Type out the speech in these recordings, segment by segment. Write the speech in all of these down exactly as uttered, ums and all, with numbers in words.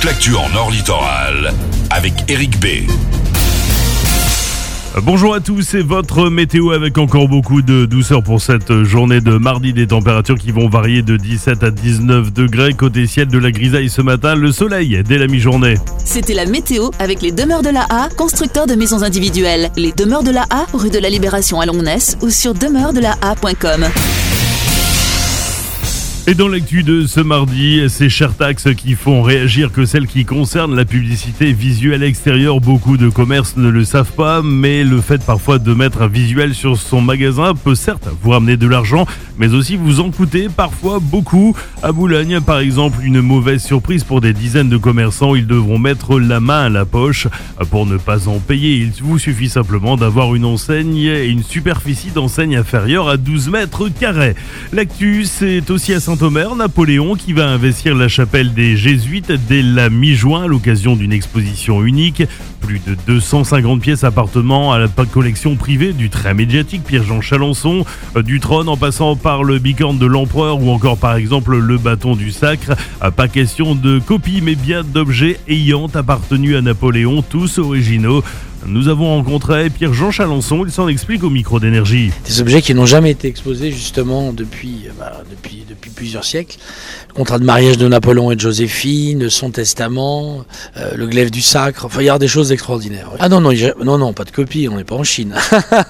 l'actu en Nord Littoral avec Eric B. Bonjour à tous, c'est votre météo avec encore beaucoup de douceur pour cette journée de mardi. Des températures qui vont varier de dix-sept à dix-neuf degrés. Côté ciel, de la grisaille ce matin, le soleil dès la mi-journée. C'était la météo avec les Demeures de la A, constructeurs de maisons individuelles. Les Demeures de la A, rue de la Libération à Longnes ou sur demeures de la a point com. Et dans l'actu de ce mardi, ces chères taxes qui font réagir que celles qui concernent la publicité visuelle extérieure. Beaucoup de commerces ne le savent pas, mais le fait parfois de mettre un visuel sur son magasin peut certes vous ramener de l'argent, mais aussi vous en coûter parfois beaucoup. À Boulogne, par exemple, une mauvaise surprise pour des dizaines de commerçants. Ils devront mettre la main à la poche pour ne pas en payer. Il vous suffit simplement d'avoir une enseigne et une superficie d'enseigne inférieure à douze mètres carrés. L'actu, c'est aussi à Saint Omer, Napoléon qui va investir la chapelle des Jésuites dès la mi-juin à l'occasion d'une exposition unique. Plus de deux cent cinquante pièces appartenant à la collection privée du très médiatique Pierre-Jean Chalençon, du trône en passant par le bicorne de l'empereur ou encore par exemple le bâton du sacre. Pas question de copie mais bien d'objets ayant appartenu à Napoléon, tous originaux. Nous avons rencontré Pierre-Jean Chalençon, il s'en explique au micro d'Énergie. Des objets qui n'ont jamais été exposés justement depuis, bah, depuis, depuis plusieurs siècles. Le contrat de mariage de Napoléon et de Joséphine, son testament, euh, le glaive du sacre, enfin il y a des choses extraordinaires. Ah non, non, non, non, pas de copie, on n'est pas en Chine.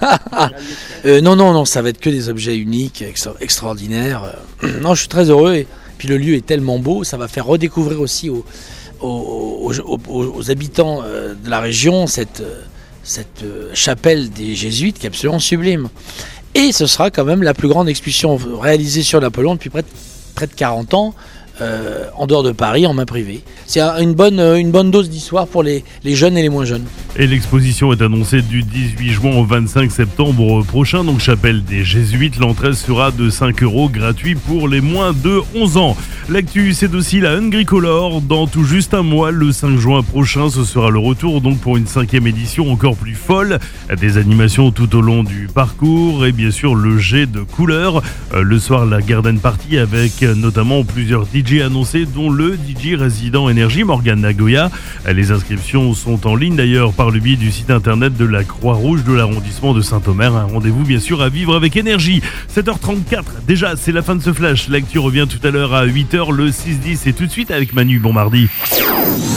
euh, non, non, non, ça va être que des objets uniques, extra- extraordinaires. Non, je suis très heureux et puis le lieu est tellement beau, ça va faire redécouvrir aussi aux... Aux, aux, aux, aux habitants de la région cette, cette chapelle des Jésuites qui est absolument sublime. Et ce sera quand même la plus grande exposition réalisée sur Napoléon depuis près de, près de quarante ans, euh, en dehors de Paris, en main privée. C'est une bonne, une bonne dose d'histoire pour les, les jeunes et les moins jeunes. Et l'exposition est annoncée du dix-huit juin au vingt-cinq septembre prochain, donc chapelle des Jésuites. L'entrée sera de cinq euros, gratuit pour les moins de onze ans. L'actu, c'est aussi la Hungry Color. Dans tout juste un mois, le cinq juin prochain, ce sera le retour donc pour une cinquième édition encore plus folle. Des animations tout au long du parcours et bien sûr le jet de couleurs. Le soir, la garden party avec notamment plusieurs D J annoncés, dont le D J résident Énergie, Morgan Nagoya. Les inscriptions sont en ligne d'ailleurs par le biais du site internet de la Croix-Rouge de l'arrondissement de Saint-Omer. Un rendez-vous bien sûr à vivre avec Énergie. sept heures trente-quatre, déjà c'est la fin de ce flash. L'actu revient tout à l'heure à huit heures, le six dix et tout de suite avec Manu. Bon mardi.